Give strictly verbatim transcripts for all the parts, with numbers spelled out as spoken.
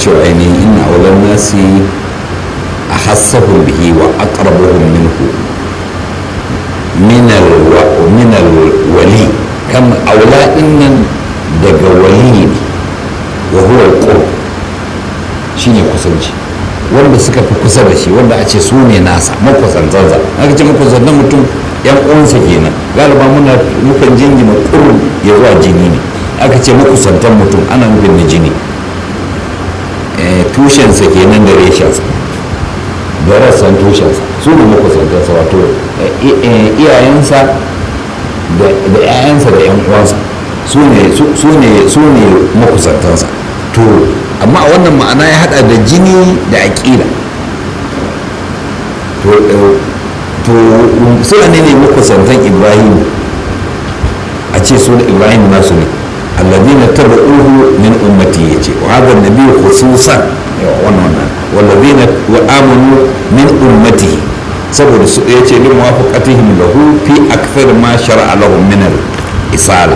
cewa ainihin inna awlan nasi a hassahun bihi wa aqrabuhum minhu minal wali kan aula nan daga wali ne wa huwa alqurb shine kusanci wanda suka fi kusa da shi wanda a ce su ne nasa makusantansa aka ce makusantan mutum yan uwansa kenan galiba muna mukan jingina qurb ya zuwa jini ne aka ce makusantan mutum ana nufin na jini tushensa kenan da reshensa da rassan tushensa su ne makusantansa wato iyayensa da 'ya'yansa da 'yan uwansa su ne makusantansa to amma a wannan ma'ana ya hada da jini da aƙida to suna ne ne makusantan ibrahim a ce su da ibrahim nasu ne alladhina tabauhu min ummati yace wa hadha an-nabiy khususan wannan wannan walladhina wa amanu min ummati saboda su yace li muwafaqatihim lahu fi akthar ma shar'a lahum min al-isala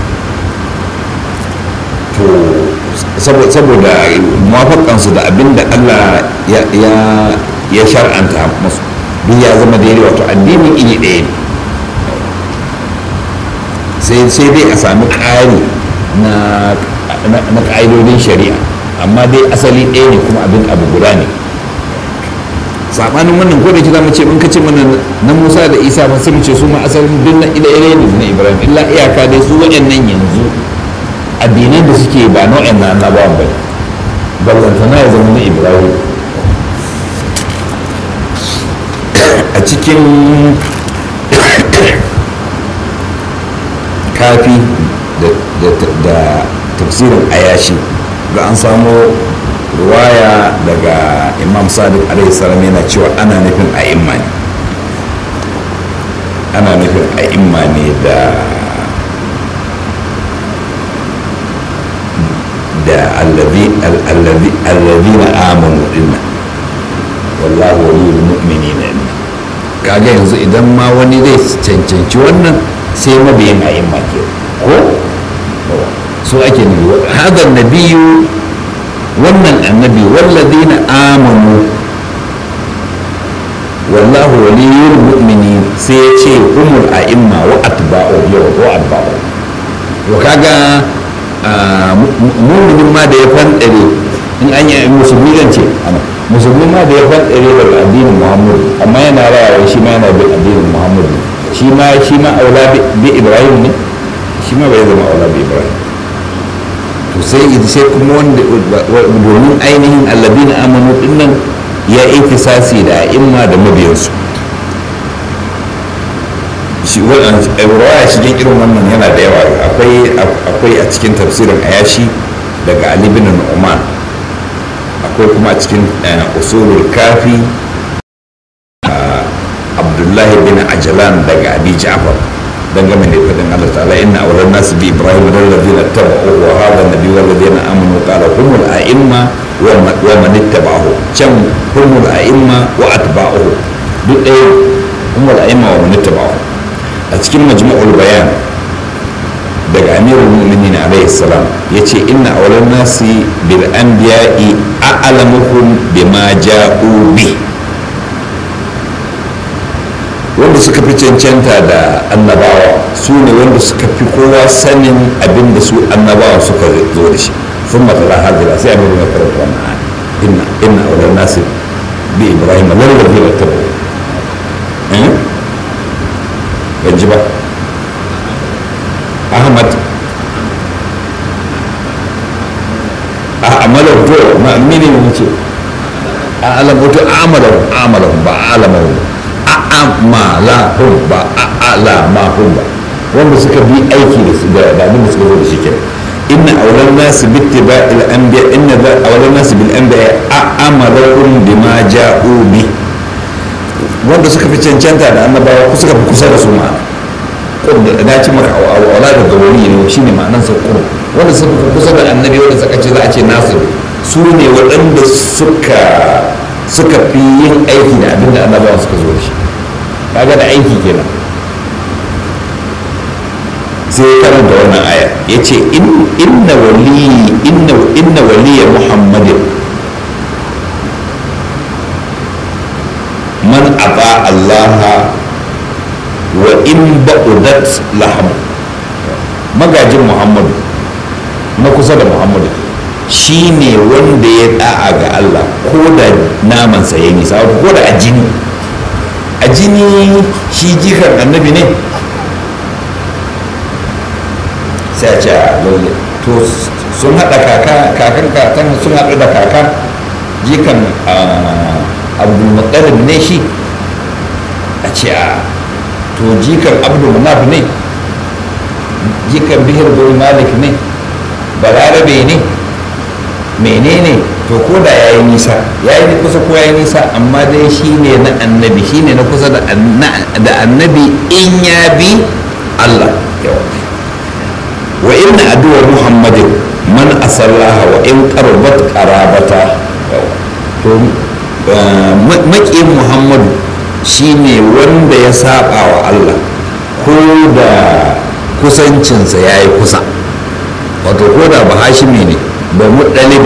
to saboda muwafaqan su da abinda Allah ya ya shar'anta musu duk ya zama daidai wato addini iri ɗaya ne sai dai a sami ƙari na ƙa'idodin shari'a amma dai asali ɗaya ne kuma abin abu guda ne saɓanin wannan ko da ke zama ce in ka ce mana na musa da isa ba sai mu ce su ma asalin duk na ire ne na ibrahim illa iyaka dai su waɗannan yanzu addinan da suke ba nau'in na annabawan ba ne ballantana ya zama na ibrahim a cikin kafi da tafsirin ayashi ga an samo ruwaya daga imam sadiq alaihi salam yana cewa ana nufin a'imma ne ana nufin a'imma ne da da allazina amanu dinna wallahu waliyul mu'minina kaga yanzu idan ma wani zai cancanci wannan sai mabiyin a'imma ke ko su ake nufi hadar nabiyu wannan annabi walladina amanu wallahu waliyul mu'minin sai ya ce humul a'imma wa atba'u yau ko atba'u to kaga mu'minin ma da ya fandare in an yi musulmi zan ce musulmi ma da ya fandare daga addinin muhammadu amma yana rayawa shi ma yana bin addinin muhammadu shi ma shi ma aula bi ibrahim ne shi ma bai zama aula bi ibrahim to sai sai kuma wanda domin ainihin alladina amanu dinnan ya iktisasi da a'imma da mabiyansu shi wannan ruwaya cikin irin wannan yana da yawa akwai akwai a cikin tafsirin ayashi daga ali bin nu'man akwai kuma a cikin usulul kafi abdullahi bin ajalan daga abi ja'far dangane da fadin Allah ta'ala inna awlan nas bi ibrahim alladhina tabauhu wa hadha an-nabiy walladhina amanu qala humul a'imma wa man ittaba'ahu can humul a'imma wa atba'uhu duk ɗaya humul a'imma wa man ittaba'ahu a cikin majmu'ul bayan daga amirul mu'minin alayhi salam yace inna awlan nasi bil anbiya'i a'lamuhum bima ja'u bi wanda suka fi cancanta da annabawa su ne wanda suka fi kowa sanin abin da su annabawa suka zo da shi sun matala hajjira sai abin da karanta wannan inna inna awlan nasi bi ibrahim lallabi wa tabu eh ban ji ba ahmad a amalar to ma mini ne ce a alamu to amalar amalar ba alamahu a'amalahum ba a'alamahum ba wanda suka bi aiki da su da abin da suka zo da shi kenan inna awlan nas bi ittiba'il anbiya inna awlan nas bil anbiya a'amalahum bima ja'u bi wanda suka fi cancanta da annabawa ku suka fi kusa da su ma'ana ko da dace maka awala da gawari ne shine ma'anar sa qurb wanda suka fi kusa da annabi wanda suka ce za a ce nasu su ne waɗanda suka suka fi yin aiki da abin da annabawa suka zo da shi kaga da aiki kenan sai ya karanta wannan aya ya ce inna wali inna inna waliya muhammadin man ata allaha wa in ba'udat laham. Magajin muhammadu na kusa da muhammadu shi ne wanda ya da'a ga Allah ko da namansa ya nisa ko da a jini a jini shi jikan annabi ne sai a ce a lalle to sun haɗa kaka kakan kakan sun haɗu da kaka jikan abdulmuttalib ne shi a ce a to jikan abdulmanaf ne jikan bihir bin malik ne balarabe ne menene to ko da ya yi nisa ya yi kusa ko ya yi nisa amma dai shi ne na annabi shi ne na kusa da annabi in ya bi Allah. Wa inna aduwa muhammadin man asallaha wa in qarbat qarabata. To maƙin muhammadu shi ne wanda ya saba wa Allah ko da kusancinsa ya yi kusa, wato ko da ba hashimi ne ba muɗalibi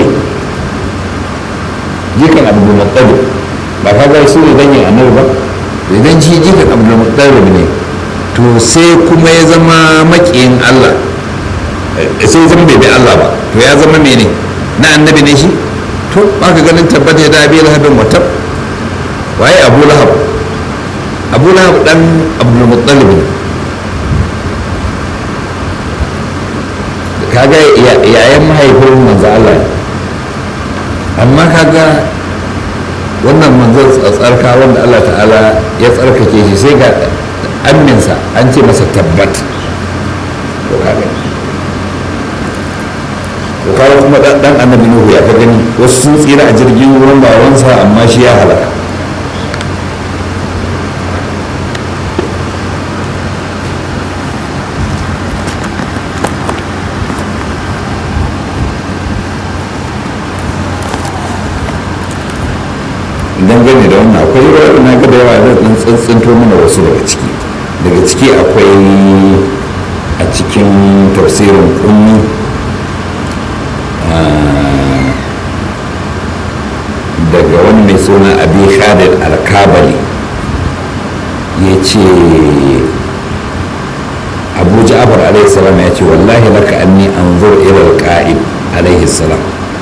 jikan abdulmuttalib ba ka ga su ne danyen annabi ba, idan shi jikan abdulmuttalib ne to sai kuma ya zama maƙiyin Allah sai ya zama bai bi Allah ba to ya zama mene na annabi ne shi. to ba ka ganin tabbata ya dabi lahabin watab waye abu lahab abu lahab dan abdulmuttalib ne, kaga yayan mahaifin manzo Allah ne amma kaga wannan manzon tsarka wanda Allah ta'ala ya tsarkake shi sai ga amminsa an ce masa tabbat. to kaga to kaga kuma dan annabi Nuhu ya ka gani wasu sun tsira a jirgin ruwan bawansa amma shi ya halaka. dangane da wannan akwai wani na ga da yawa da ɗan tsantsanto mana wasu daga ciki daga ciki akwai a cikin tafsirin kunni daga wani mai suna abi khadir al-kabali ya ce abu ja'far alaihi salam ya ce wallahi laka anni anzur ila al-qa'id alaihi salam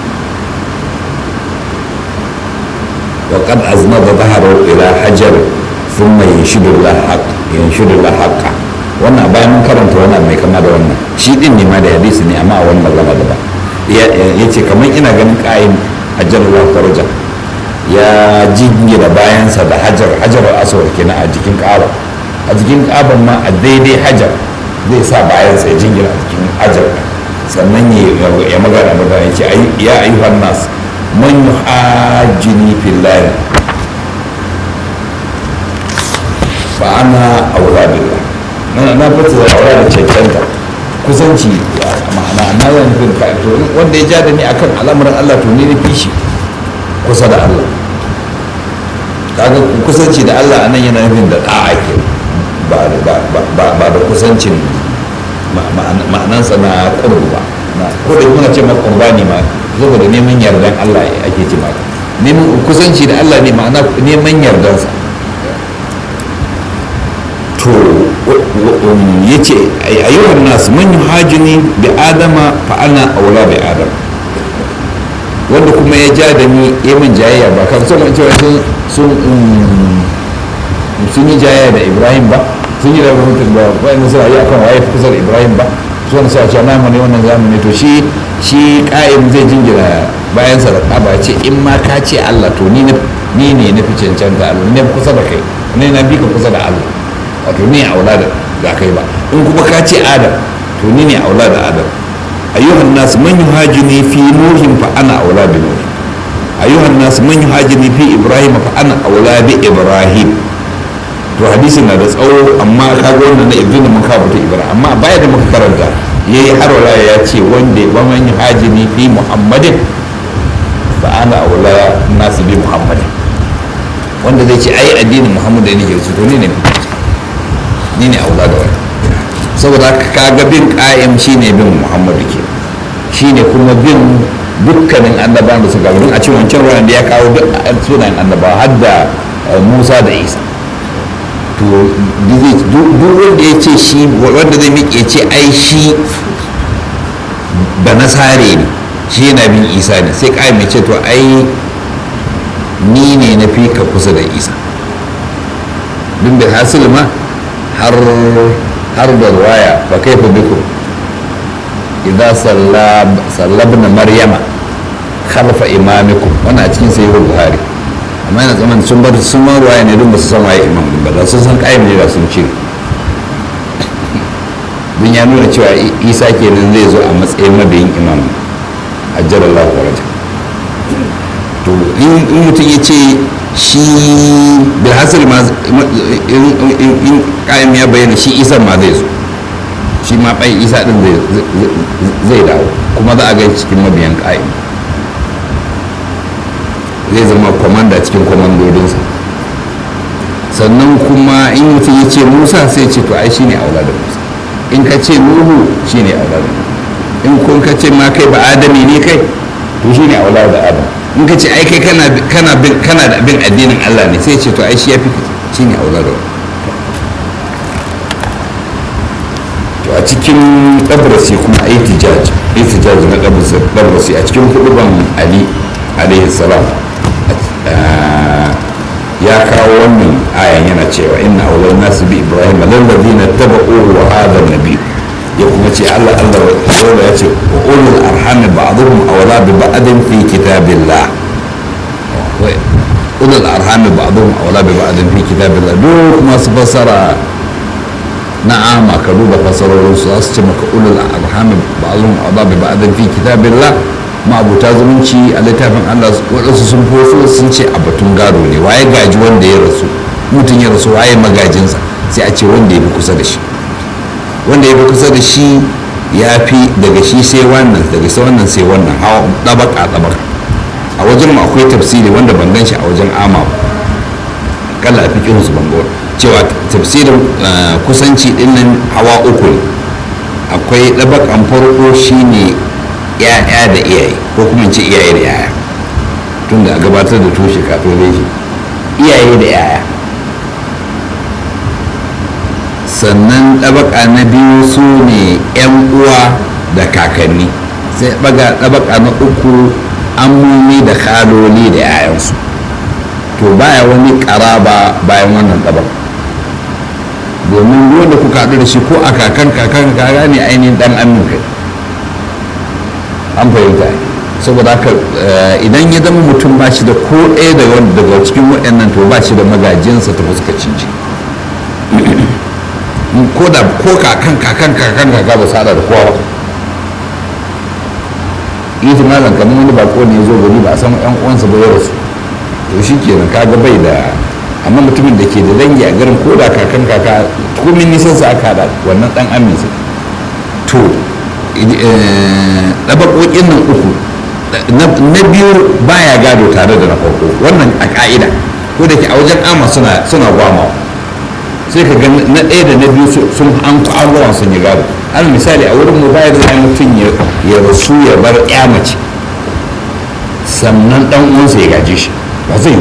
وقد أزنب ظهره إلى حجر ثم ينشد الله حق ينشد الله حقا. wannan bayan mun karanta wannan mai kama da wannan shi din ne ma da hadisi ne amma a wannan gaba da ba ya ce kamar ina ganin ƙayin hajar Allah faraja ya jingina bayansa da hajar hajar aswad kenan a jikin ƙaba a jikin ƙaban ma a daidai hajar zai sa bayansa ya jingina a jikin hajar sannan ya magana magana ya ce ya ayyuhan nas man yuhajjini fillahi fa ana aula billah na na fata da aura da cancanta kusanci ma'ana na yana nufin ka to wanda ya ja da ni akan al'amuran Allah to ni nufi shi kusa da Allah. kaga kusanci da Allah anan yana nufin da da'a ke ba ba da kusancin ma'anansa na qurbu ba na ko da muna ce ma qurbani ma saboda neman yardan Allah ake ce maka neman kusanci da Allah ne ma'ana neman yardansa. to ya ce ayyuhan nas man yuhajini bi adama fa ana aula bi adam wanda kuma ya ja da ni ya min jayayya ba kan so cewa sun sun yi jayayya da Ibrahim ba sun yi da mutum ba wani suna yi akan waye kusa da Ibrahim ba su wani sa ce namu ne wannan zamani to shi shi ƙa'im zai jingira bayan sadaka ba ce in ma ka ce Allah to ni ni ne na fi cancanta Allah ne kusa da kai ne na bi ka kusa da Allah wato ni aula da kai ba in kuma ka ce Adam to ni ne aula da Adam. ayyuhan nas man yuhajini fi nuhin fa ana aula bi nuh ayyuhan nas man yuhajini fi ibrahim fa ana aula bi ibrahim. to hadisi na da tsawo amma kaga wannan na ibnu mun ka buta ibrahim amma baya da muka karanta yayi har wala ya ce wanda ba man yuhajini fi muhammadin fa ana aula nas bi muhammadin wanda zai ce ai addinin muhammad ne ke su to ni ne ni ne aula da wani saboda haka kaga bin ƙa'im shine bin muhammadu ke shine kuma bin dukkanin annabawan da suka wurin a cikin wancan ruwan da ya kawo duk sunayen annabawa har da musa da isa to duk wanda ya ce shi wanda zai miƙe ce ai shi ba nasare ne shi yana bin isa ne sai ƙa'im ya ce to ai ni ne na fi ka kusa da isa duk da hasil ma har har da ruwaya fa kaifa bikum idza sallabna maryama khalfa imamikum wannan a cikin sahihul buhari amma yana zaman sun bar sun ma ruwaya ne don ba su san waye imam din ba da sun san kayan ne da sun cire dun ya nuna cewa isa kenan zai zo a matsayin mabiyin imam ajjalallahu waraja to in mutum ya ce shi bilhassar ma in kayan ya bayyana shi isa ma zai zo shi ma bai isa din zai dawo kuma za a gai cikin mabiyan kayan zai zama kwamanda cikin kwamandodinsa sannan kuma in mutum ya ce musa sai ce to ai shi ne aula da musa in ka ce nuhu shi ne aula da in kun ka ce ma kai ba adami ne kai to shi ne aula da adam in ka ce ai kai kana da bin addinin Allah ne sai ce to ai shi ya fi shi ne aula da to a cikin ɗabrasi kuma a itijaj itijaj na ɗabrasi a cikin huduban ali alaihi salam ya kawo wannan ayan yana cewa inna awwal nasu bi ibrahim lallazina taba'uhu wa hadha an-nabi ya kuma ce Allah Allah dole ya ce wa ulul arham ba'dhum awla bi ba'din fi kitabillah wa ulul arham ba'dhum awla bi ba'din fi kitabillah duk masu fasara na'ama ka duba fasarorin su su ce maka ulul arham ba'dhum awla bi ba'din fi kitabillah ma'abuta zumunci a littafin Allah waɗansu sun fofo sun ce a batun gado ne waye gaji wanda ya rasu mutum ya rasu waye magajinsa sai a ce wanda ya fi kusa da shi wanda ya fi kusa da shi ya fi daga shi sai wannan daga sai wannan sai wannan hawa ɗabaka ɗabaka a wajen mu akwai tafsiri wanda ban gan shi a wajen ama kalla a fikin su ban cewa tafsirin kusanci ɗin nan hawa uku ne akwai ɗabakan farko shine ya'ya da iyaye ko kuma ce iyaye da yaya tun da a gabatar da tushe kafin reshe iyaye da yaya sannan ɗabaka na biyu su ne 'yan uwa da kakanni sai ɗabaka na uku ammomi da kaloli da 'ya'yansu to baya wani ƙaraba bayan wannan ɗabaka domin wanda kuka haɗu da shi ko a kakan kakan kaga ne ainihin ɗan amin kai an fahimta saboda haka idan ya zama mutum ba shi da ko ɗaya daga cikin waɗannan to ba shi da magajinsa ta fuskacin ji ko da ko kakan kakan kakan kaka ba sada da kowa ba yi malam kamar wani bako ne ya zo gari ba a san yan uwansa ba ya rasu to shi kenan kaga bai da amma mutumin da ke da dangi a garin ko da kakan kaka komin nisan sa aka haɗa wannan ɗan aminsa to ɗabaƙoƙin nan uku na biyu baya gado tare da na farko wannan a ƙa'ida ko da ke a wajen ama suna gwamawa sai ka ga na ɗaya da na biyu sun an ƙwaruwa sun yi gado al misali a wurin mu bayar da mutum ya rasu ya bar ya mace sannan ɗan uwansa ya gaje shi ba zai yi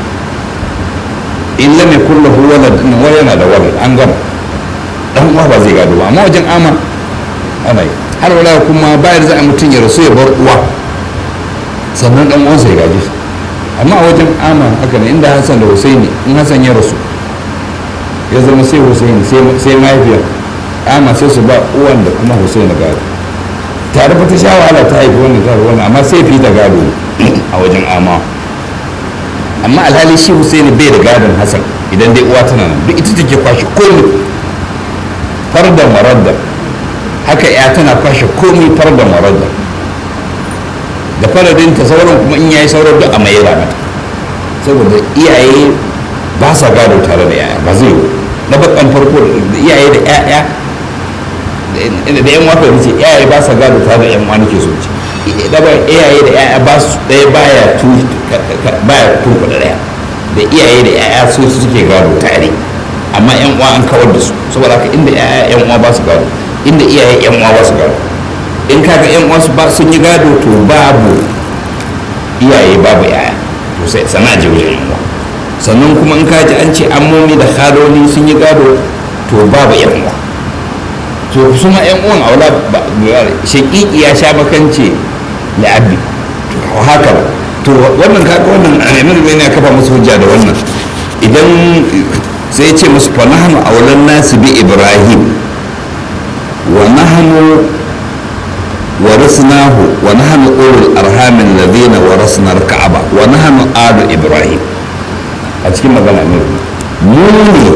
in lam yakul lahu walad wa yana da walad an gama ɗan uwa ba zai gado ba amma wajen ama ana yi har wala kuma bayar za a mutum ya rasu ya bar uwa sannan dan uwansa ya gaje amma a wajen ama haka ne inda Hassan da Husaini in Hassan ya rasu ya zama sai Husaini sai mahaifiyar ama sai su ba uwan da kuma Husaini gado tare ba ta sha wahala ta haifi wani tare wani amma sai fi da gado a wajen ama amma alhali shi Husaini bai da gadon Hassan idan dai uwa tana nan duk ita take kwashi komai farda maradda haka ya tana kwashe komai far da maradda da faradin ta sauran kuma in yayi sauran duk a mai mata saboda iyaye ba sa gado tare da yaya ba zai yi na bakan farko da iyaye da yaya da yan wafa ne ce iyaye ba sa gado tare da yan wani ke so ce da ba iyaye da yaya ba su ɗaya baya tu baya tuku da ɗaya da iyaye da yaya su suke gado tare amma yan uwa an kawar da su saboda haka inda yaya yan uwa ba su gado inda iyaye yan uwa ba su gado in kaga yan uwa su ba sun yi gado to babu iyaye babu yaya to sai sana je wajen yan uwa sannan kuma in kaji an ce ammomi da haloli sun yi gado to babu yan uwa to su ma yan uwan aula shaƙiƙi ya sha makance la'abbi to haka ba to wannan kaga wannan alimul bai ne kafa musu hujja da wannan idan sai ce musu fa nahnu awlan nasi bi ibrahim wa nahnu warasnahu wa nahnu ulul arham alladhina warasna al-ka'aba wa nahnu alu ibrahim a cikin magana ne mu ne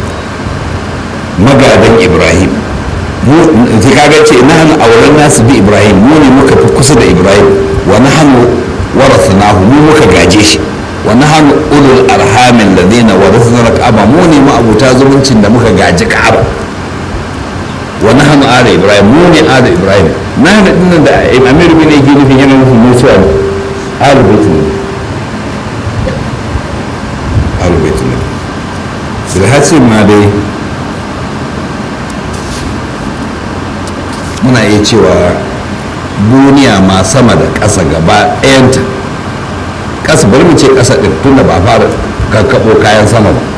magadan ibrahim mu kaga ce nahnu awlan nasi bi ibrahim mu ne muka fi kusa da ibrahim wa nahnu warasnahu mu muka gaje shi wa nahnu ulul arhamin ladina warasna al-ka'aba mu ne ma abuta zumuncin da muka gaji ka'aba wa nahnu ala ibrahim mu ne ala ibrahim nahnu dinnan da amir bin yake nufin yana nufin mutuwa ne ala baitul ala baitul sai hatsi ma dai muna iya cewa duniya ma sama da ƙasa gaba ɗayanta ƙasa bari mu ce ƙasa ɗin tun da ba fara kakkaɓo kayan sama ba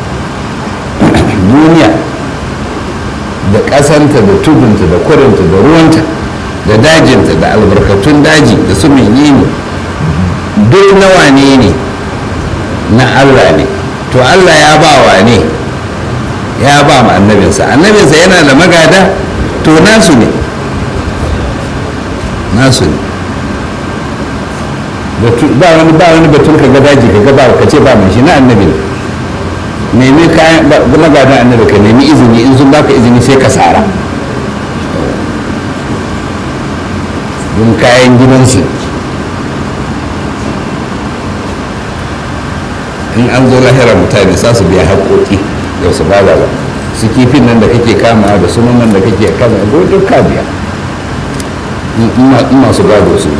duniya da ƙasanta da tudunta da kurinta da ruwanta da dajinta da albarkatun daji da su menene duk na wane ne na allah ne to allah ya ba wa ne ya ba ma annabinsa annabinsa yana da magada to nasu ne nasu ne ba wani ba wani batun ka ga daji ka ga ba ka ce ba mai shi na annabi ne nemi kayan magadan annabi ka nemi izini in sun baka izini sai ka sara don kayan gidansu in an zo lahira mutane sa su biya haƙoƙi da su ba ba su kifin nan da kake kama da sunan nan da kake kama ko duk ka biya in masu gado su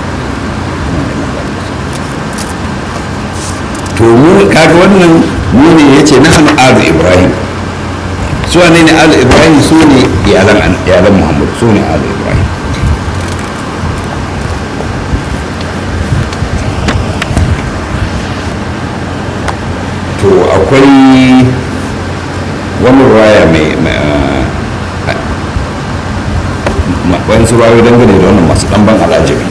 to mu kaga wannan mu ne ya ce na hannu alu ibrahim su wane ne alu ibrahim su ne iyalan muhammad su ne alu ibrahim to akwai wani raya mai wani su rayu dangane da wannan masu ɗanban alajabi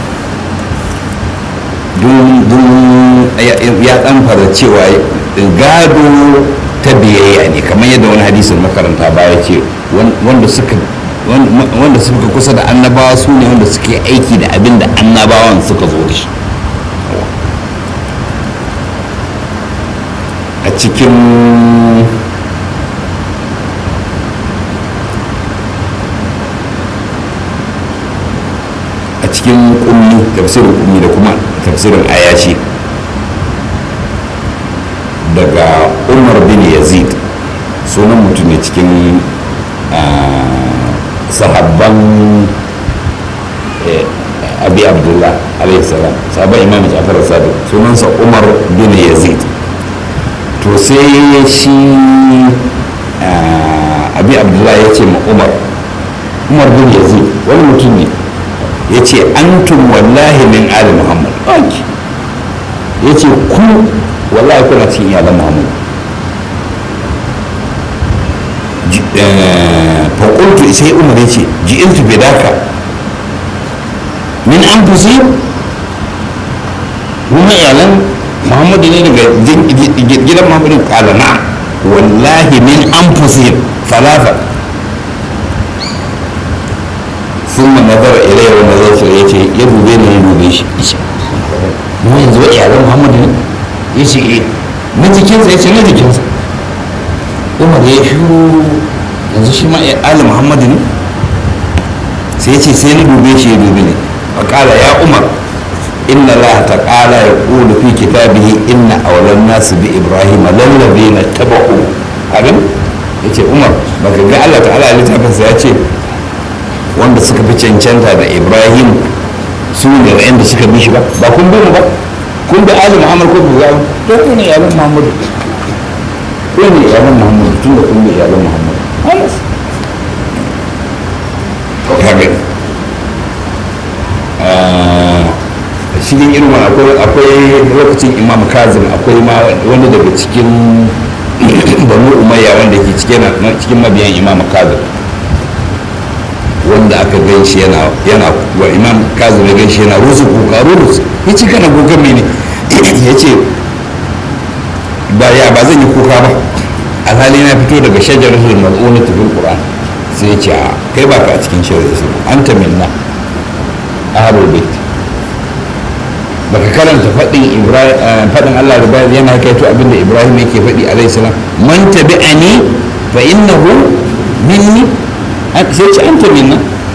don ya ɗan fara cewa gado ta biyayya ne kamar yadda wani hadisin makaranta baya ce wanda suka wanda suka kusa da annabawa su ne wanda suke aiki da abin da annabawan suka zo da shi a cikin a cikin kummi tafsirin kummi da kuma tafsirin ayashi daga umar bin yazid sunan mutum ne cikin sahabban abi abdullah alaihi salam sahabban imam jafar sadiq sunansa umar bin yazid to sai shi abi abdullah ya ce ma umar umar bin yazid wani mutum ne ya ce antum wallahi min ali muhammad ya ce ku wallahi kuna cikin iyalan muhammad faƙultu sai umar ya ce ji'iltu bidaka min an fusi kuma iyalan muhammadu ne daga gidan muhammadu kalana wallahi min an fusi falafel sun ma nazara ilayya wanda zai ce ya ce ya dube ne ya dube shi ishe mu yanzu iyalan muhammadu ne ya ce na jikinsa ya ce na jikinsa umar ya shuru yanzu shi ma ali muhammadu ne sai ya ce sai na dube shi ya dube ne a kala ya umar inna allah ta'ala ya kulu fi kitabihi inna awlan nasu bi ibrahim lallabina taba'u abin ya ce umar baka ga allah ta'ala a littafinsa ya ce wanda suka fi cancanta da ibrahim su ne da suka bi shi ba ba kun bi mu ba kun bi ali muhammad ko bi zawo to ku ne yalan muhammadu ko ne iyalan muhammadu tun da kun ne iyalan muhammadu halas to kaga cikin irin akwai lokacin imam kazim akwai ma wani daga cikin banu umayya wanda ke cikin mabiyan imam kazim wanda aka gan shi yana yana wa imam kazim ya gan shi yana rusu kuka rusu ya ce kana kuka mene ya ce ba ya ba zan yi kuka ba alhali na fito daga shajaratul mal'unatu fil qur'an sai ya ce kai ba ka a cikin shajaratul anta minna ahlul bait baka karanta faɗin faɗin Allah da bayan yana kaito abinda Ibrahim yake faɗi alaihi salam man tabi'ani fa innahu minni sai ce anta minna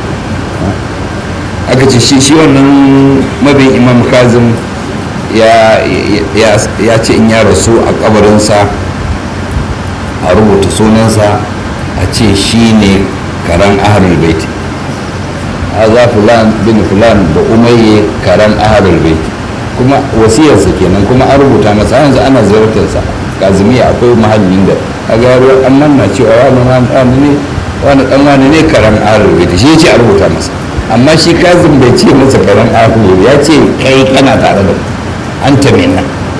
aka ce shi shi wannan mabin Imam Kazim ya ya ce in ya rasu a kabarinsa a rubuta sunansa a ce shi ne karan ahlul bait haza fulan bin fulan da umayye karan ahlul bait kuma wasiyarsa kenan kuma an rubuta masa yanzu ana ziyartarsa kazimiya akwai mahallin da a garo an manna cewa wani wani ne wani dan wani ne karan ahlul bait shi yace a rubuta masa amma shi kazim bai ce masa karan ahlul ya ce kai kana tare da an tamina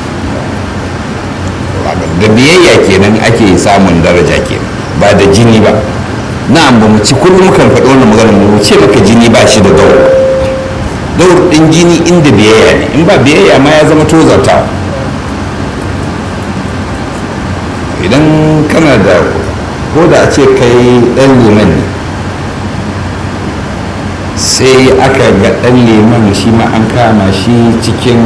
da biyayya kenan ake samun daraja kenan ba da jini ba na'am ba mu ci kullum kan faɗi wannan magana mu ce maka jini ba shi da daur daur din jini inda biyayya ne in ba biyayya ma ya zama tozarta idan kana da ko da a ce kai ɗan liman ne sai aka ga ɗan liman shi ma an kama shi cikin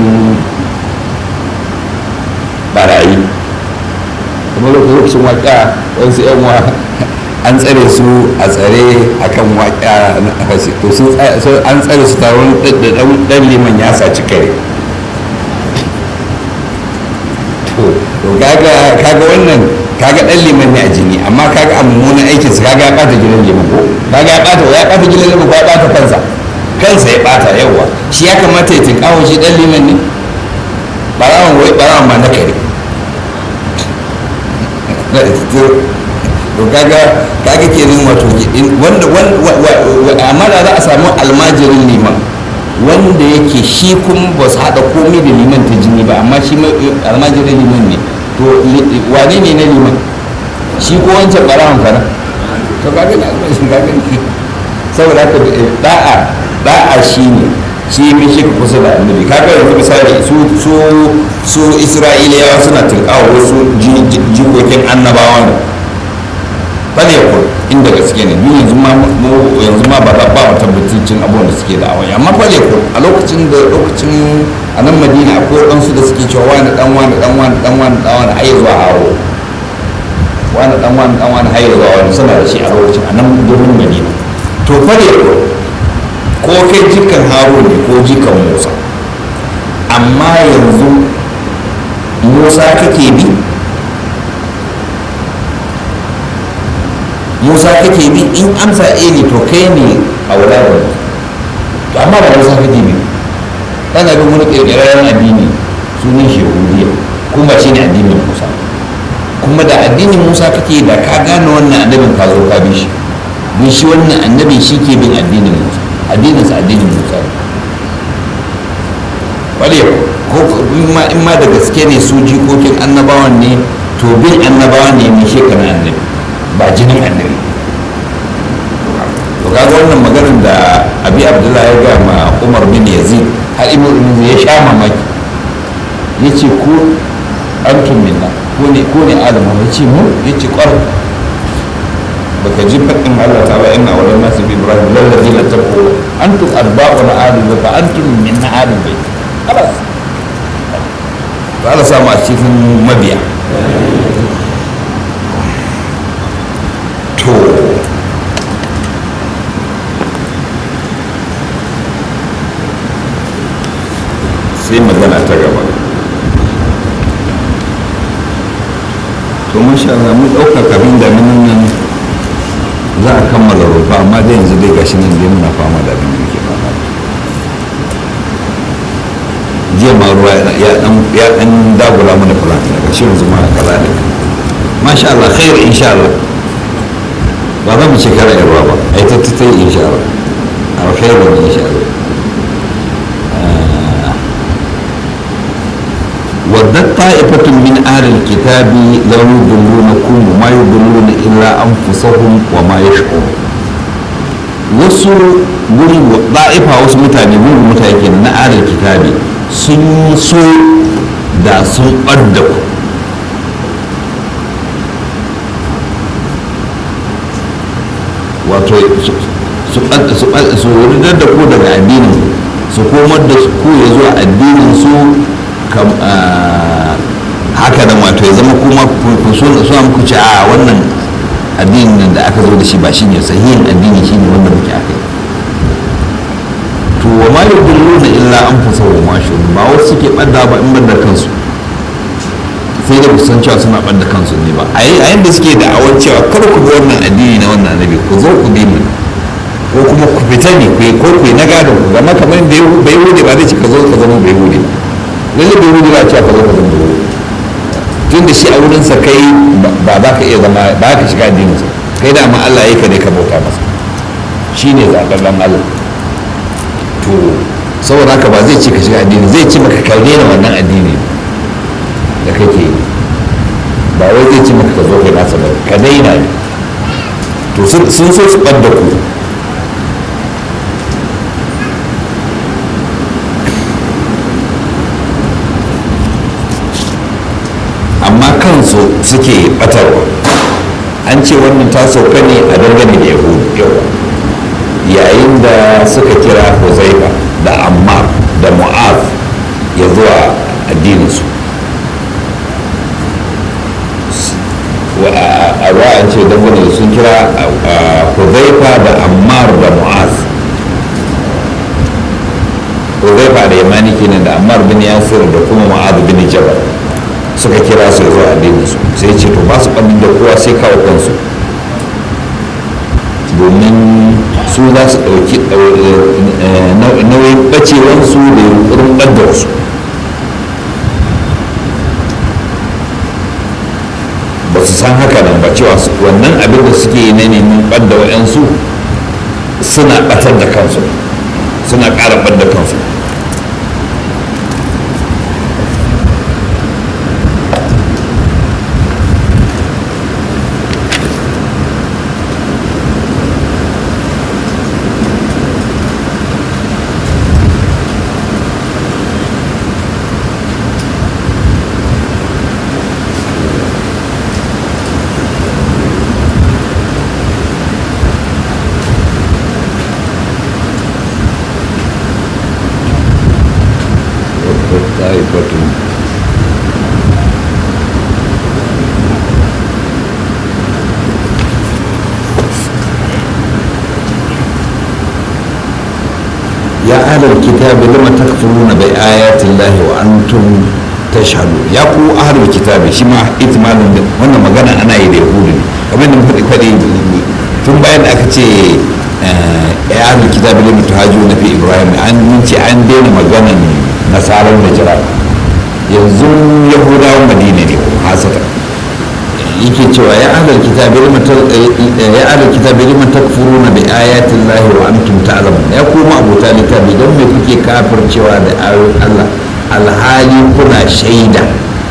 barayi kuma lokacin waƙa wasu 'yan wa an tsare su a tsare a kan waƙa to sun an tsare su taron ɗan liman ya saci kare to kaga wannan kaga ɗan liman ne a jini amma kaga a mummunan aikin su kaga ya ɓata gidan liman ko kaga ya ɓata ya ɓata gidan liman ko ya ɓata kansa kansa ya ɓata yawa shi ya kamata ya tinkawo shi ɗan liman ne ɓarawan wai ɓarawan ma na kare to kaga kaga kenan wato wanda amma da za a samu almajirin liman wanda yake shi kuma ba su haɗa komai da liman ta jini ba amma shi almajirin liman ne to wane ne na liman shi ko wancan ɓarawan fara to kaga ne almajirin kaga ne saboda haka da'a da'a shi ne shi mai shi kusa da annabi kaga yanzu misali su su su isra'iliyawa suna tinkawa wasu jikokin annabawa ne bane ko inda gaske ne duk yanzu ma yanzu ma ba ba mu tabbacin abubuwan da suke da awai amma bane ko a lokacin da lokacin a nan Madina akwai wadansu da suke cewa wani dan wani dan wani dan wani dan wani har zuwa haro wani dan wani dan wani har zuwa wani suna da shi a lokacin a nan birnin Madina to bane ko ko kai jikan haro ne ko jikan Musa amma yanzu Musa kake bi Musa kake bi in amsa a ne to kai ne a wulawa to amma ba Musa kake bi kana bin wani ƙirƙirarren addini sunan shi Yahudiya kuma shi ne addinin Musa kuma da addinin Musa kake da ka gane wannan annabin ka zo ka bi shi bin shi wannan annabin shi ke bin addinin Musa addininsa addinin Musa wale ko in ma da gaske ne su jikokin annabawan ne to bin annabawan ne mai shekara annabi ba jinin annabi to kaga wannan maganar da abi abdullahi ya ga ma umar bin yazid har ibn ya sha mamaki ya ce ko antum minna ko ne ko ne adamu ya ce mu ya ce kwar baka ji faɗin Allah ta'ala inna awwal nas bi ibrahim lalladina taqu antum arba'una adu fa antum minna adu bai خلاص Allah samu a cikin mabiya to sai magana ta gaba to mun sha Allah mun ɗaukar kabin da nan za a kammala rufa amma da yanzu dai gashi nan dai muna fama da abin da muke fama jiya ma ruwa ya dan dagula mana fulani daga shi yanzu ma kaza da masha Allah khair insha Allah ba za mu ce kara yarwa ba ai ta ta yi insha Allah alkhairu insha Allah ودت طائفة من أهل الكتاب لو يضلونكم وما يضلون إلا أنفسهم وما يشعرون wasu wurin da'ifa wasu mutane wurin mutane ke na adal kitabi sun so da sun ɓadda ku wato su wadar da ku daga addinin su komar da ku ya zuwa addinin su haka nan wato ya zama kuma suna muku ce a wannan addinin da aka zo da shi ba shi ne sahihin addini shi ne wanda muke aka yi to wa ma yudullu na illa an fusa wa ma shi ba wasu suke ɓadda ba in ɓadda kansu sai da san cewa suna ɓadda kansu ne ba a yayin da suke da'awar cewa kar ku bi wannan addini na wannan annabi ku zo ku bi mu ko kuma ku fita ne ku yi ko ku yi na gadon ku gama kamar bai wuce ba zai ci ka zo ka zama bai wuce lalle bai wuce ba cewa ka zo ka zama bai wuce tun da shi a wurinsa kai ba za ka iya zama ba ka shiga addininsa kai da amma Allah ya ka ne ka bauta masa shi ne zaɓaɓɓen Allah to saboda haka ba zai ce ka shiga addini zai ce maka ka daina wannan addini da kake yi ba wai zai ce maka ka zo kai nasa ba ka daina ne to sun so su ɓadda ku amma kansu suke batarwa an ce wannan ta sauka ne a dangane da yahudu yawa yayin da suka kira huzaifa da ammar da mu'az ya zuwa addininsu a ruwa an ce dangane da sun kira huzaifa da ammar da mu'az huzaifa da yamani kenan da ammar bin yasir da kuma mu'az bin jabal suka kira su zuwa addinin su sai ce to ba su ɓannin da kowa sai kawo kansu domin su za su ɗauki nauyin ɓacewansu da yunkurin ɓaddarsu ba su san haka nan ba cewa wannan abin da suke yi na neman ɓadda wa'yansu suna ɓatar da kansu suna ƙara ɓadda kansu يا أهل الكتاب لما تكفرون بآيات الله وأنتم تشهدون يا كو أهل الكتاب شما إتمال وانا مغانا أنا يدي يهودي كمان نفدي فدي ثم بين أكتي يا أهل الكتاب لما تهاجون في إبراهيم عن منتي عن دين مغانا نصارى النجران ينزل يهودا ومدينة حاسة yake cewa ya ahlul kitabi lima ya ahlul kitabi lima takfuruna bi ayati llahi wa antum ta'lamun ya kuma abota littafi don me kuke kafircewa da ayoyin Allah alhali kuna shaida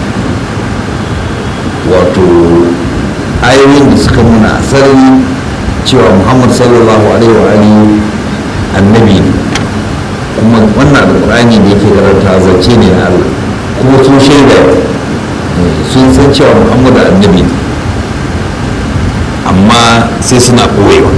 wato ayoyin da suka nuna asali cewa Muhammad sallallahu alaihi wa alihi annabi ne kuma wannan alqur'ani da yake karanta zance ne na Allah kuma sun shaida sun san cewa Muhammad annabi ne amma sai suna ɓoyewa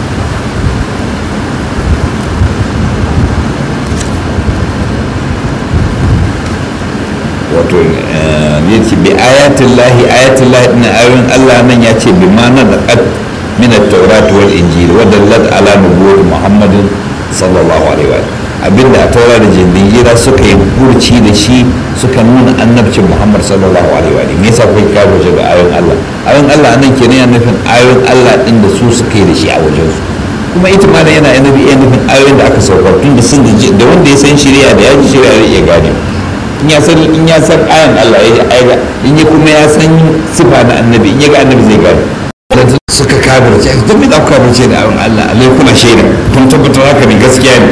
wato ya ce bi ayatin lahi ayatin lahi ɗin ayoyin Allah nan ya ce bi mana da ƙad min at-taurat wal injil wa dallat ala nubuwwati muhammadin sallallahu alaihi wa abinda a taura da jinjira suka yi burci da shi suka nuna annabcin muhammad sallallahu alaihi wa me yasa kai ka waje da ayoyin Allah ayoyin Allah nan kenan yana nufin ayoyin Allah din da su suka yi da shi a wajen su kuma ita ma yana yana nufin ayoyin da aka saukar tun da sun da wanda ya san shari'a da ya ji shari'a zai iya gane in ya san in ya san ayan Allah ya aiga in ya kuma ya san sifa na annabi in ya ga annabi zai gane suka kafirce don me za ku kafirce da ayan Allah alai kuna shaida kun tabbatar haka ne gaskiya ne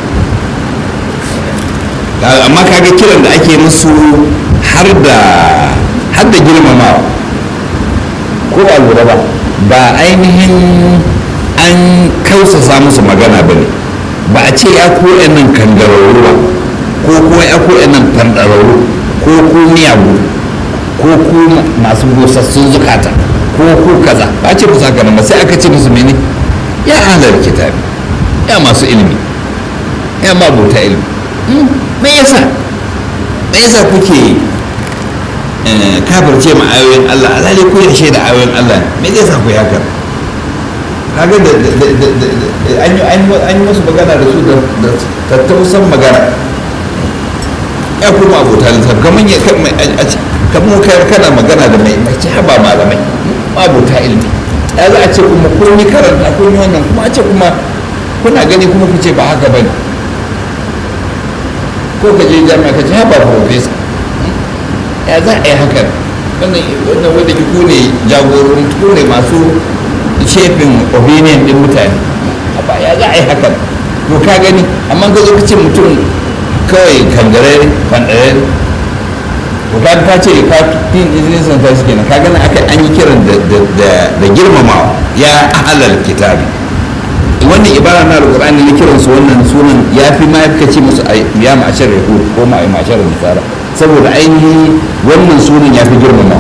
amma kaga kiran da ake musu har da har da girmamawa ko ba lura ba ba ainihin an kausasa musu magana ba ne ba a ce ya ko nan kangararru ba ko kuma ya ko nan fandararru ko ku miyagu ko ku masu busassun zukata ko ku kaza ba a ce musu haka ba sai aka ce musu mene ya halar kitabi ya masu ilimi ya mabuta ilimi me yasa me yasa kuke kafirce ma ayoyin Allah alhali ku ya da ayoyin Allah me zai sa ku haka kaga da an yi an yi musu magana da su da tattausan magana ya kuma abota littafi kamar ya kamar kana magana da mai mace haba malamai abota ilmi ya za a ce kuma kun yi karanta kun yi wannan kuma a ce kuma kuna gani kuma ku ce ba haka bane ko ka je jami'a ka ce haba profesa ya za a yi haka wannan wanda ku ne jagororin ku ne masu shefin opinion din mutane ba ya za a yi haka to ka gani amma ka zo ka ce mutum kawai kangare kandare to ka ta ce ka tin izinin san ta suke ka gani aka an yi kiran da girmamawa ya ahlal kitabi wannan ibara na alqur'ani ne kiran su wannan sunan ya fi ma ya ce musu ya ma'ashar yahud ko ma ma'ashar nasara saboda ainihi wannan sunan ya fi girmamawa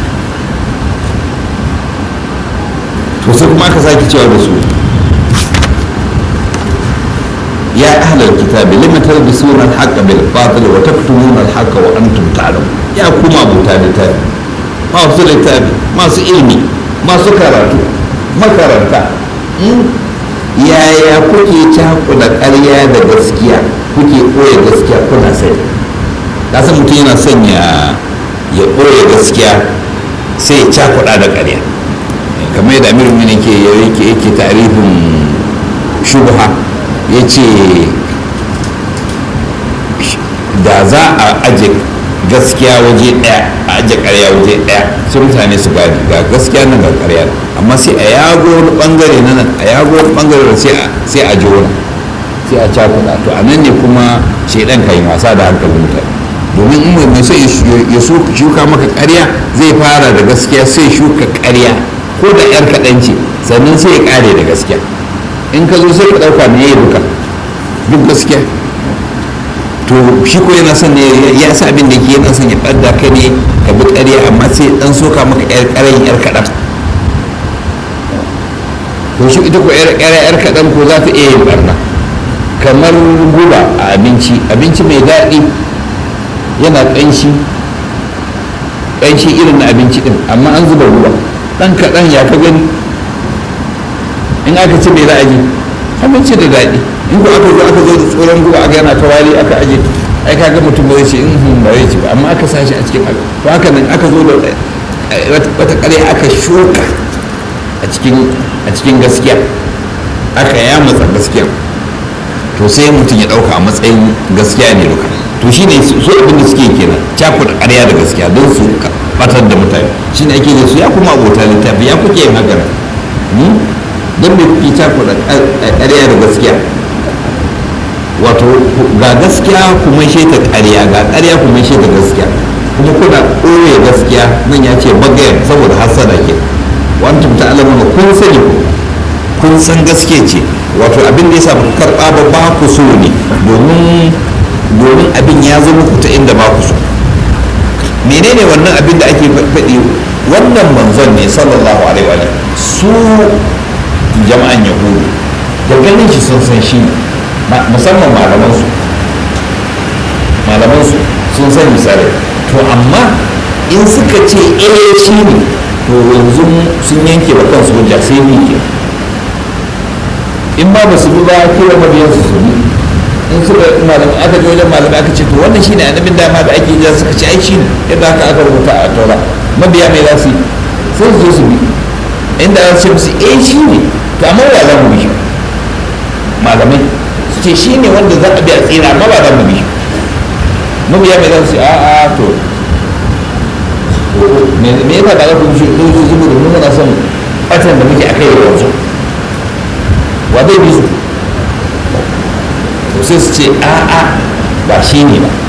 to sai kuma aka sake cewa da su ya ahlal kitabi lima talbisuna al-haqqa bil batil wa taktumuna al-haqqa wa antum ta'lamun ya kuma buta littafi masu littafi masu ilmi masu karatu makaranta yaya kuke cakuɗa ƙarya da gaskiya kuke ɓoye gaskiya kuna sai kasan mutum yana son ya ɓoye gaskiya sai ya cakuɗa da ƙarya kamar yadda amiru mini ke yake yake tarifin shubha ya ce da za a aje gaskiya waje ɗaya a aje ƙarya waje ɗaya sai mutane su gani ga gaskiya nan ga ƙarya amma sai a yago wani ɓangare na nan a yago wani ɓangare sai a jona sai a cakuɗa to a nan ne kuma shaidan kan yi wasa da hankalin mutane domin in mai so ya shuka maka ƙarya zai fara da gaskiya sai shuka ƙarya ko da yar kaɗan ce sannan sai ya ƙare da gaskiya in ka zo sai ka ɗauka ne ya duka duk gaskiya to shi ko yana son ne ya sa abin da ke yana son ya ɓadda ka ne ka bi ƙarya amma sai ɗan soka maka yar ƙarayin yar kaɗan to shi ita ko yar yar kaɗan ko za ta iya yin ɓarna kamar guba a abinci abinci mai daɗi yana ƙanshi ƙanshi irin na abinci ɗin amma an zuba guba ɗan kaɗan ya ka gani in aka ci mai ra'ayi abinci da daɗi in ko aka zo aka zo da tsoron guba aka yana tawali aka aje ai ka ga mutum bai ce in hun ba ci ba amma aka sa shi a cikin abin to haka nan aka zo da wata ƙarya aka shuka a cikin a cikin gaskiya aka yamutsa gaskiya to sai mutum ya ɗauka a matsayin gaskiya ne duka to shine su abin da suke kenan cakuɗa ƙarya da gaskiya don su batar da mutane shine ake da su ya kuma abota littafi ya kuke yin haka don me kuke cakuɗa ƙarya da gaskiya wato ga gaskiya kuma shi ta ƙarya ga ƙarya kuma shi ta gaskiya kuma kuna ɓoye gaskiya nan ya ce bagayen saboda hasada ke wantum ta alamuna kun sani kun san gaske ce wato abin da ya samu karɓa ba ba ku so ne domin domin abin ya zo muku ta inda ba ku so menene wannan abin da ake faɗi wannan manzon ne sallallahu alaihi wa su jama'an yahudu da ganin shi sun san shi musamman malamansu malamansu sun san misali to amma in suka ce eh shi ne to yanzu sun yanke wa kansu hujja sai ni ke in ba ba su bi ba kira mabiyansu su bi in suka malami aka je wajen malami aka ce to wannan shine annabin dama da ake jira suka ce ai shine yadda aka aka rubuta a taura mabiya mai za su yi sai su je su bi inda za su ce musu eh shine to amma wa za mu bi shi malamai su ce shine wanda za a bi a tsira amma ba za mu bi shi mabiya mai za su ce a a to me yasa ba za ku shi ɗauki zubu da mu muna son ɓatan da muke a kai yanzu wa zai bi su to sai su ce a a ba shi ne ba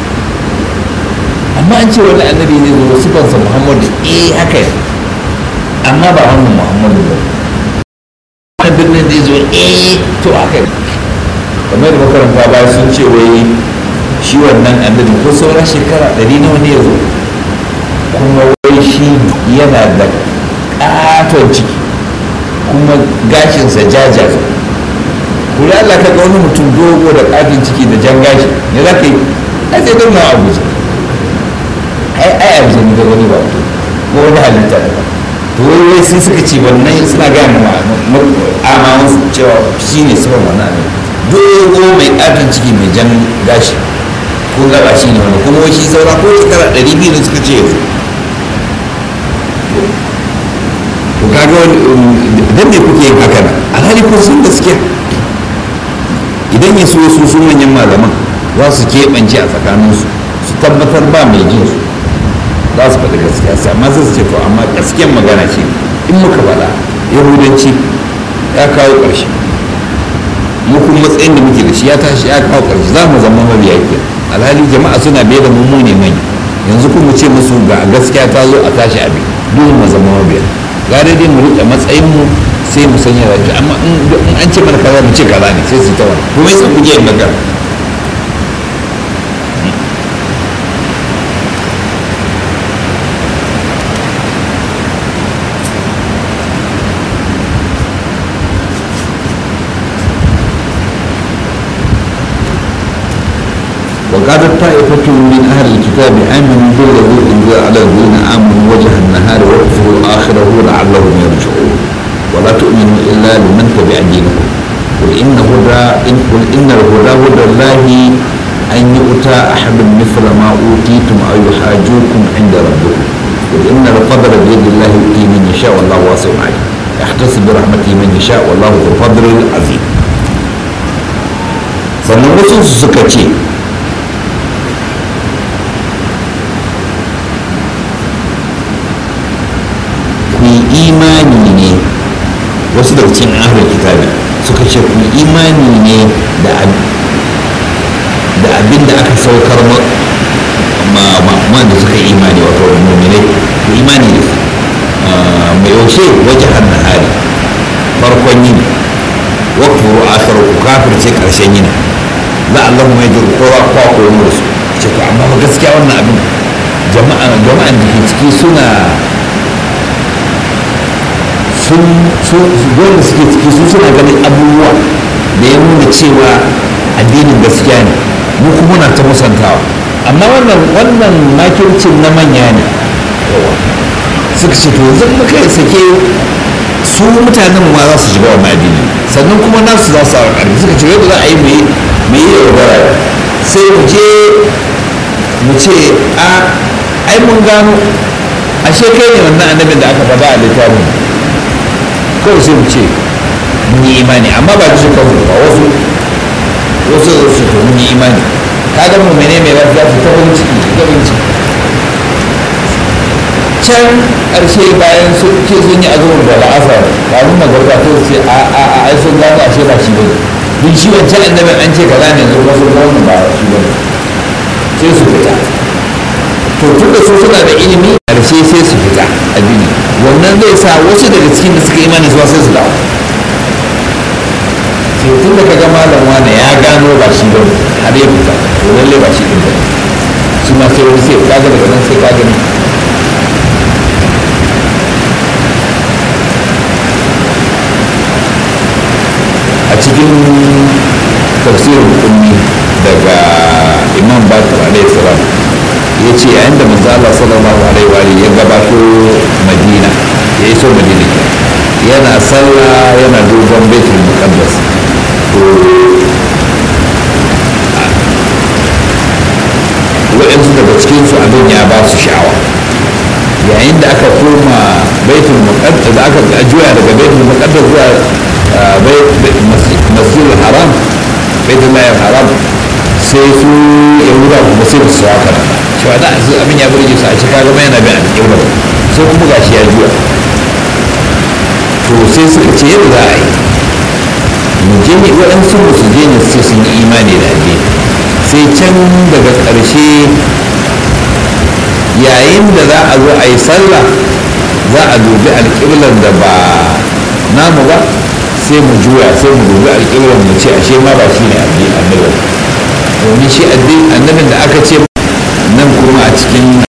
amma an ce wani annabi ne zo sifansa muhammadu eh haka yi amma ba wannan muhammadu ba wani birnin zai zo eh to haka yi kamar da makaranta ba sun ce wai shi wannan annabi ko sauran shekara ɗari nawa ne ya zo kuma wai shi yana da ƙaton ciki kuma gashinsa jajaza kuri Allah ka ga wani mutum dogo da ƙaton ciki da jan gashi ne za ka yi a sai don na abuja ai ai abuja ne da wani ba to ko wani halitta da ba to wai wai sun suka ce wannan suna gaya ma ama musu cewa shi ne sifar wannan ne dogo mai ƙaton ciki mai jan gashi ko gaba shi ne wani kuma wai shi saura ko shekara ɗari biyu ne suka ce yanzu to kaga wani dan ne kuke yin haka nan alhali kun san gaskiya idan ya so su su manyan malaman za su keɓance a tsakaninsu su tabbatar ba mai jin su za su faɗi gaskiya sai amma sai su ce to amma gaskiyar magana ce in muka faɗa yahudanci ya kawo ƙarshe mu kuma matsayin da muke da shi ya tashi ya kawo ƙarshe za mu zama mabiya ke alhali jama'a suna biye da mu ne manya yanzu kuma ce musu ga gaskiya ta zo a tashi abi dole mu zama mabiya gare dai mu riƙe matsayinmu sai mu sanya rafi amma in an ce mana kaza mu ce kaza ne sai su ta wani kuma yasa kuke yin magana وقالت طائفة من أهل الكتاب آمنوا بالذي أنزل على الذين آمنوا وجه النهار واكفروا آخره لعلهم يرجعون ولا تؤمنوا إلا لمن تبع دينكم قل إن هدى إن قل إن الهدى هدى الله أن يؤتى أحد مثل ما أوتيتم أو يحاجوكم عند ربكم قل إن الفضل بيد الله يؤتي من يشاء والله واسع عليم يحتسب برحمته من يشاء والله ذو الفضل العظيم. sannan wasu suka ce imani ne wasu daga cikin ahlul kitabi suka ce ku imani ne da da abin da aka saukar ma wanda suka yi imani wato mu'minai ku imani ne mai yaushe wajen nahari farkon yini wakfuru akhiru ku kafirce karshen yini la Allah mai jin kowa kwa ko musu ce to amma gaskiya wannan abin jama'a jama'an da ke ciki suna sun wanda suke ciki sun suna ganin abubuwa da ya nuna cewa addinin gaskiya ne mu kuma na ta musantawa amma wannan wannan makircin na manya ne suka ce to yanzu muka yi sake su mutanen ma za su shiga wannan addini sannan kuma nasu za su sawa ƙarfi suka ce yadda za a yi mu yi yaudara sai mu je mu ce a ai mun gano ashe kai ne wannan annabin da aka faɗa a littafin kawai sai mu ce mun yi imani amma ba su kawo ba wasu wasu su to mun yi imani ka ga mu mene mai lafiya su ta wani ciki ta wani ciki can ƙarshe bayan su ke sun yi azumin da la'asar kafin magarba ta ce a a a ai sun gano ashe ba shi bane duk shi wancan annabin an ce kaza ne zuwa sun gano ba shi bane sai su fita to tun da su suna da ilimi ƙarshe sai su fita addini wannan zai sa wasu daga cikin da suka imani zuwa sai su dawo sai tun da kaga malam wane ya gano ba shi ba har ya fita to lalle ba shi din ba su ma sai wani sai kaga daga nan sai ka gani a cikin tafsirin ummi daga imam bakar alaihi salam ya ce yayin da manzo Allah sallallahu alaihi wa ya gabato Madina ya iso Madina yana sallah yana duban Baitul Muqaddas to wa'ansu daga cikin su abin ya ba su sha'awa yayin da aka koma Baitul Muqaddas da aka juya daga Baitul Muqaddas zuwa Masjidil Haram Baitul Haram sai sai su yahuda kuma sai su haka nan cewa da su abin ya burge su a ci kaga mai yana bin alƙibla sai kuma gashi ya juya to sai suka ce yadda za a yi mu je ne waɗansu mu su je ne sai sun yi imani da addini sai can daga ƙarshe yayin da za a zo a yi sallah za a dubi alƙiblar da ba namu ba sai mu juya sai mu dubi alƙiblar mu ce ashe ma ba shi ne annabi domin shi annabin da aka ce nan kuma a cikin